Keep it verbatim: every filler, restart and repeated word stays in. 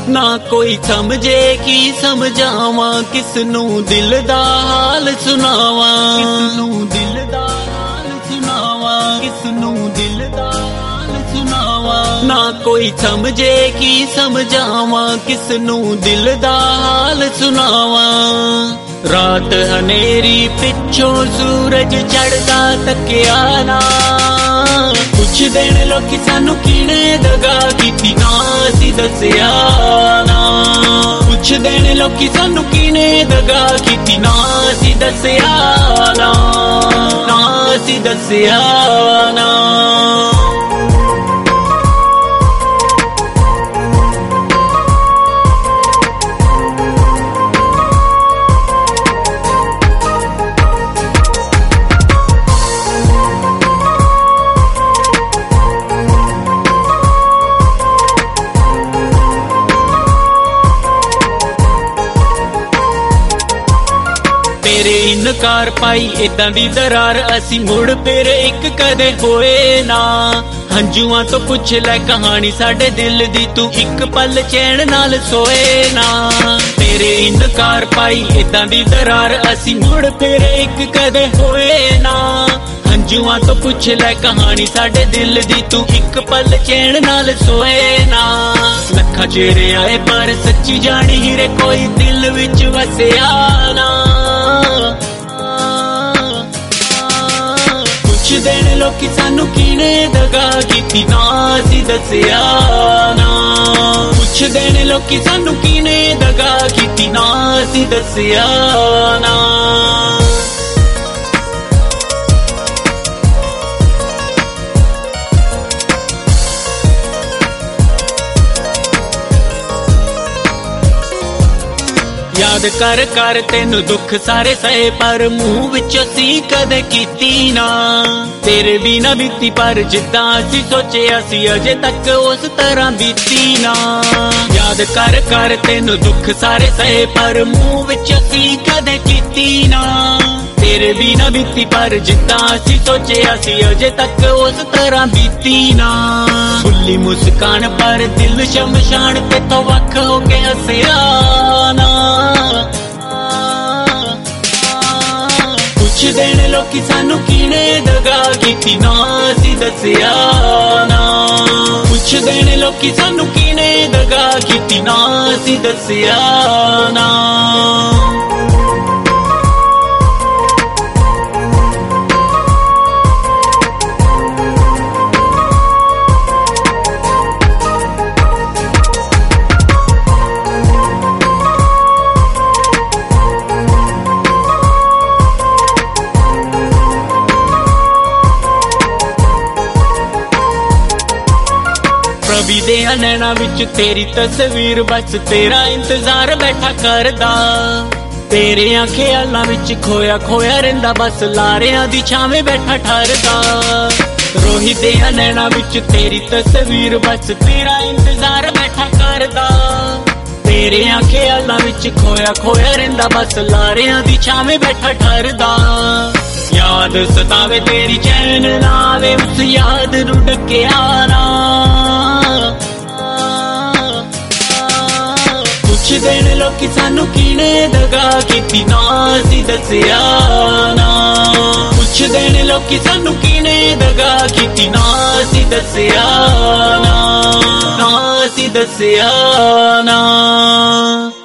ना कोई समझे की समझावा, किसनू दिल दा हाल सुनावा, किसनू दिल दा हाल सुनावा, किसनू दिल दा हाल सुनावा। ना कोई समझे की समझावा, किसनू दिल दा हाल सुनावा। रात हनेरी पिछों सूरज चढ़दा तकिया ना, कुछ दिन लोकी सानू कीने दगा कीती ना असी दसिया ना, कुछ दिन लोकी सानू कीने दगा कीती ना असी दसिया ना, ना असी दसिया ना। तेरे इनकार पाई इदां दी दरार, असी मुड़ फिर एक कदे होए ना। हंजुआं तो पुछ लै कहानी साडे दिल दी, तू एक पल चैन नाल सोए ना। तेरे इनकार पाई इदां दी दरार, असी मुड़ फिर एक कदे होए ना। हंजुआं तो पुछ लै कहानी साडे दिल दी, तू एक पल चैन नाल सोए ना। लखा चेहरे आए पर सच्ची जानी हीरे कोई दिल विच वसिया ना। कुछ दिन लोकी सानू कीने दगा कीती ना असी दसिया ना, कुछ दिन लोकी सानू कीने दगा कीती ना असी दसिया ना। याद कर कर तेनू दुख सारे सहे, पर मुंह विचों सी कदे कीती ना। तेरे भी ना बीती पर जिद्दां असी सोचे असी अजे तक उस तरह बीती ना। याद कर कर तेनू दुख सारे सहे, पर मुंह विचों सी कदे कीती ना। तेरे भी ना बीती पर जिद्दां असी सोचे असी अजे तक उस तरह बीती ना। फुल्ली मुस्कान पर दिल शमशान ते तो वख हो के हसिया ना। कुछ दिन लोकी सानू कीने दगा कीती ना असी दसिया ना, कुछ दिन लोकी सानू कीने दगा कीती ना असी दसिया ना। रवि दे नैना विच तेरी तस्वीर, बस तेरा इंतजार बैठा करदा। तेरे ख्यालां विच खोया खोया रहिंदा, बस लारियां दी छावें बैठा ठरदा। रोहित दे नैना विच तेरी तस्वीर, बस तेरा इंतजार बैठा करदा। तेरे ख्यालां विच खोया खोया रहिंदा, बस लारियां दी छावें बैठा ठरदा। याद सतावे तेरी चैन ना आवे, उस याद नू ढकिया ना। कुछ दिन लोकी सानू कीने दगा कीती ना असी दसिया ना, कुछ दिन लोकी सानू कीने दगा कीती ना असी दसिया ना, ना असी दसिया ना।